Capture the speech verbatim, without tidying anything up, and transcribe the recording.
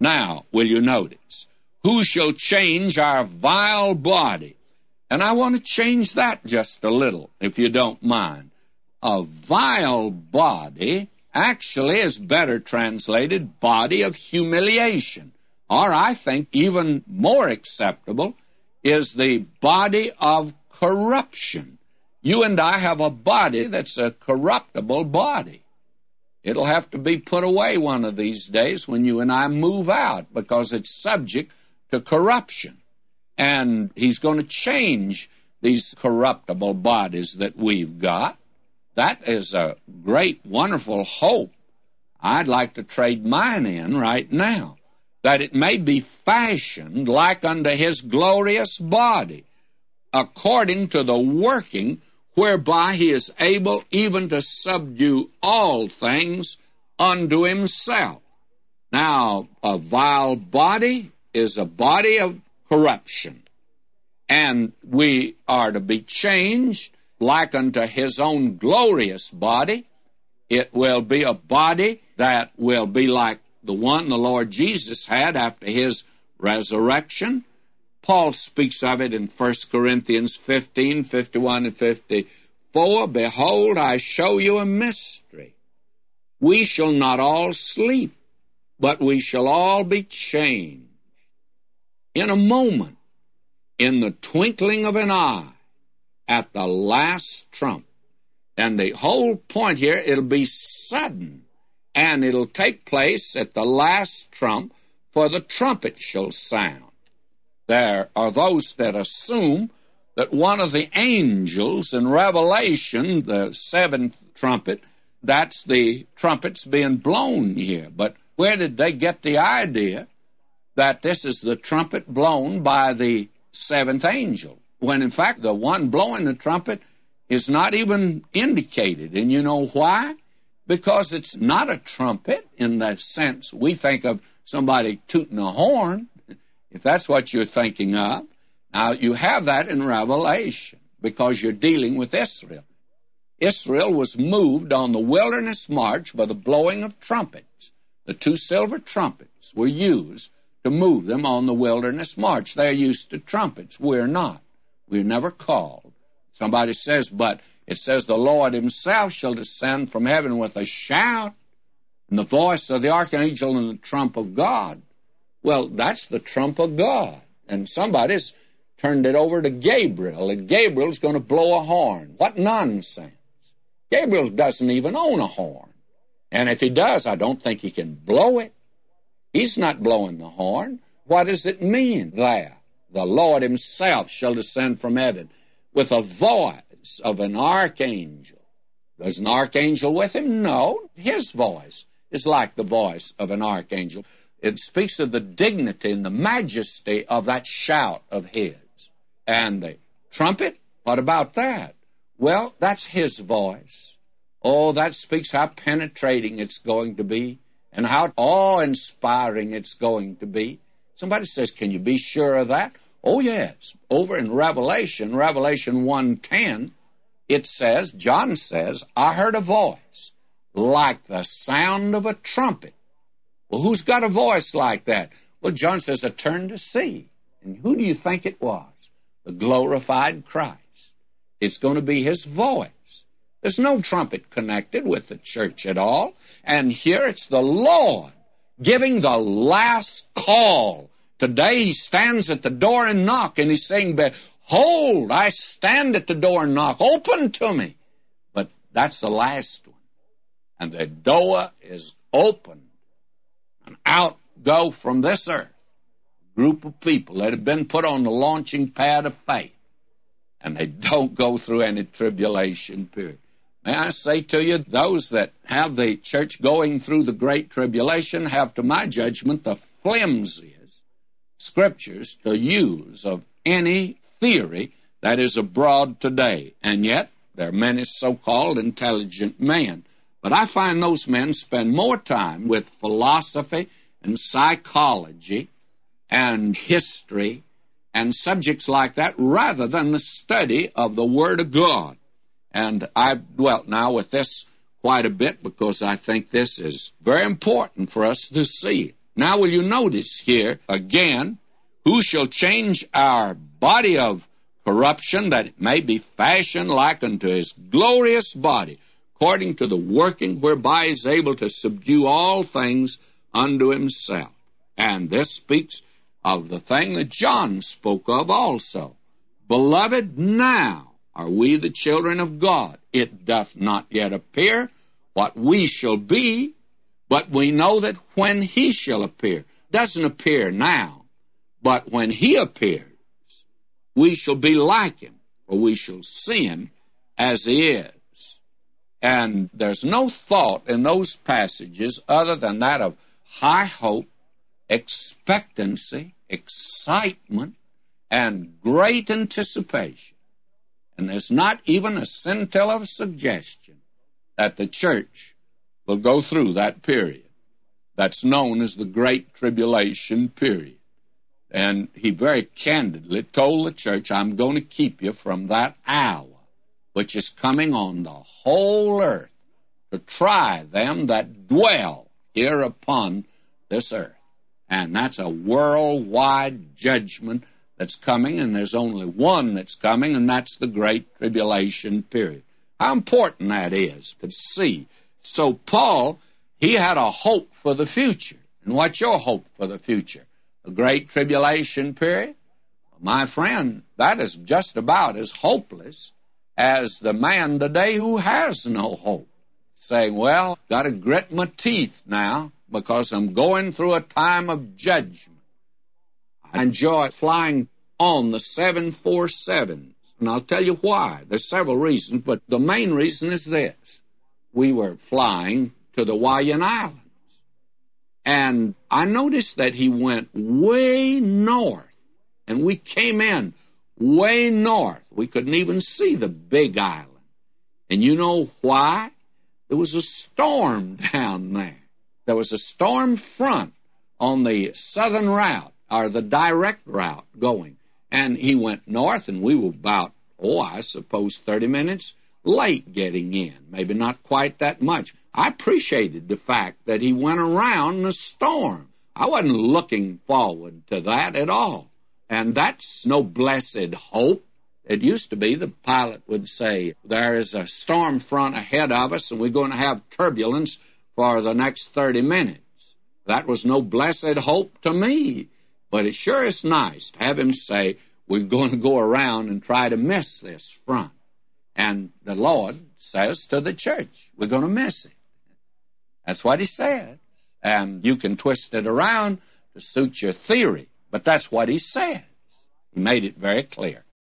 Now, will you notice? Who shall change our vile body? And I want to change that just a little, if you don't mind. A vile body actually is better translated body of humiliation. Or I think even more acceptable is the body of corruption. You and I have a body that's a corruptible body. It'll have to be put away one of these days when you and I move out, because it's subject to corruption. And he's going to change these corruptible bodies that we've got. That is a great, wonderful hope. I'd like to trade mine in right now, that it may be fashioned like unto his glorious body, according to the working whereby he is able even to subdue all things unto himself. Now, a vile body is a body of corruption, and we are to be changed like unto his own glorious body. It will be a body that will be like the one the Lord Jesus had after his resurrection. Paul speaks of it in First Corinthians fifteen, fifty-one and fifty-four. Behold, I show you a mystery. We shall not all sleep, but we shall all be changed. In a moment, in the twinkling of an eye, at the last trump. And the whole point here, it'll be sudden, and it'll take place at the last trump, for the trumpet shall sound. There are those that assume that one of the angels in Revelation, the seventh trumpet, that's the trumpets being blown here. But where did they get the idea that this is the trumpet blown by the seventh angel, when in fact the one blowing the trumpet is not even indicated? And you know why? Because it's not a trumpet in that sense. We think of somebody tooting a horn, if that's what you're thinking of. Now, you have that in Revelation, because you're dealing with Israel. Israel was moved on the wilderness march by the blowing of trumpets. The two silver trumpets were used to move them on the wilderness march. They're used to trumpets. We're not. We're never called. Somebody says, but it says the Lord himself shall descend from heaven with a shout, and the voice of the archangel and the trump of God. Well, that's the trump of God. And somebody's turned it over to Gabriel, and Gabriel's going to blow a horn. What nonsense. Gabriel doesn't even own a horn. And if he does, I don't think he can blow it. He's not blowing the horn. What does it mean there? The Lord himself shall descend from heaven with a voice of an archangel. There's an archangel with him? No. His voice is like the voice of an archangel. It speaks of the dignity and the majesty of that shout of his. And the trumpet, what about that? Well, that's his voice. Oh, that speaks how penetrating it's going to be, and how awe-inspiring it's going to be. Somebody says, can you be sure of that? Oh, yes. Over in Revelation, Revelation one ten, it says, John says, I heard a voice like the sound of a trumpet. Well, who's got a voice like that? Well, John says, I turned to see. And who do you think it was? The glorified Christ. It's going to be his voice. There's no trumpet connected with the church at all. And here it's the Lord giving the last call. Today he stands at the door and knock, and he's saying, behold, I stand at the door and knock. Open to me. But that's the last one. And the door is opened. And out go from this earth a group of people that have been put on the launching pad of faith. And they don't go through any tribulation period. May I say to you, those that have the church going through the great tribulation have, to my judgment, the flimsiest scriptures to use of any theory that is abroad today. And yet, there are many so-called intelligent men. But I find those men spend more time with philosophy and psychology and history and subjects like that rather than the study of the Word of God. And I've dwelt now with this quite a bit because I think this is very important for us to see. Now will you notice here again, who shall change our body of corruption, that it may be fashioned like unto his glorious body, according to the working whereby he is able to subdue all things unto himself. And this speaks of the thing that John spoke of also. Beloved, now are we the children of God. It doth not yet appear what we shall be, but we know that when he shall appear, doesn't appear now, but when he appears, we shall be like him, for we shall see him as he is. And there's no thought in those passages other than that of high hope, expectancy, excitement, and great anticipation. And there's not even a scintilla of suggestion that the church will go through that period that's known as the Great Tribulation period. And he very candidly told the church, I'm going to keep you from that hour, which is coming on the whole earth to try them that dwell here upon this earth. And that's a worldwide judgment that's coming, and there's only one that's coming, and that's the Great Tribulation period. How important that is to see. So Paul, he had a hope for the future. And what's your hope for the future? The Great Tribulation period? My friend, that is just about as hopeless as the man today who has no hope, saying, well, got to grit my teeth now because I'm going through a time of judgment. I enjoy flying on the seven forty-sevens, and I'll tell you why. There's several reasons, but the main reason is this. We were flying to the Hawaiian Islands, and I noticed that he went way north, and we came in way north. We couldn't even see the big island. And you know why? There was a storm down there. There was a storm front on the southern route, or the direct route going. And he went north, and we were about, oh, I suppose thirty minutes late getting in. Maybe not quite that much. I appreciated the fact that he went around the storm. I wasn't looking forward to that at all. And that's no blessed hope. It used to be the pilot would say, there is a storm front ahead of us, and we're going to have turbulence for the next thirty minutes. That was no blessed hope to me. But it sure is nice to have him say, we're going to go around and try to miss this front. And the Lord says to the church, we're going to miss it. That's what he said. And you can twist it around to suit your theory, but that's what he says. He made it very clear.